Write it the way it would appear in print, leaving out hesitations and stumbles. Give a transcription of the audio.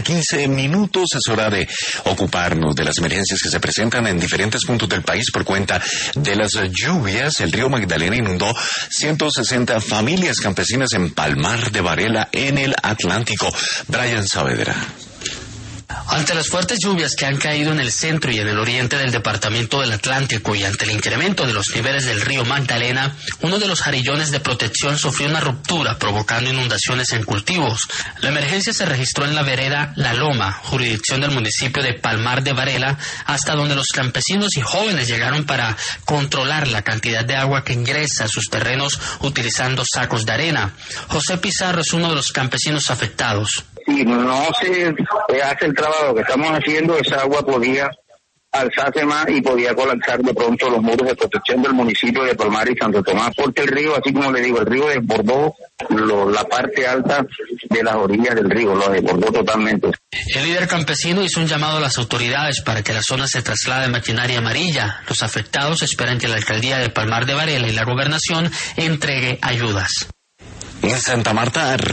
15 minutos. Es hora de ocuparnos de las emergencias que se presentan en diferentes puntos del país por cuenta de las lluvias. El río Magdalena inundó 160 familias campesinas en Palmar de Varela, en el Atlántico. Brian Saavedra. Ante las fuertes lluvias que han caído en el centro y en el oriente del departamento del Atlántico y ante el incremento de los niveles del río Magdalena, uno de los jarillones de protección sufrió una ruptura provocando inundaciones en cultivos. La emergencia se registró en la vereda La Loma, jurisdicción del municipio de Palmar de Varela, hasta donde los campesinos y jóvenes llegaron para controlar la cantidad de agua que ingresa a sus terrenos utilizando sacos de arena. José Pizarro es uno de los campesinos afectados. Si no se hace el trabajo que estamos haciendo, esa agua podía alzarse más y podía colapsar de pronto los muros de protección del municipio de Palmar y Santo Tomás, porque el río, así como le digo, el río desbordó la parte alta de las orillas del río, lo desbordó totalmente. El líder campesino hizo un llamado a las autoridades para que la zona se traslade maquinaria amarilla. Los afectados esperan que la alcaldía de Palmar de Varela y la gobernación entregue ayudas. En Santa Marta